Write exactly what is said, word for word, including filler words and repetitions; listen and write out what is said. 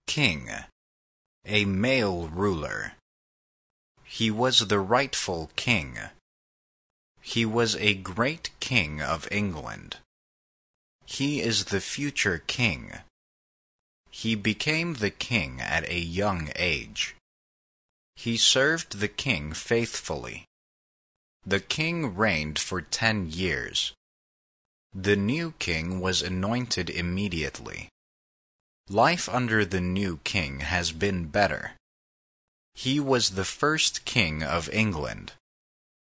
King, a male ruler. He was the rightful king. He was a great king of England. He is the future king. He became the king at a young age. He served the king faithfully. The king reigned for ten years. The new king was anointed immediately. Life under the new king has been better. He was the first king of England.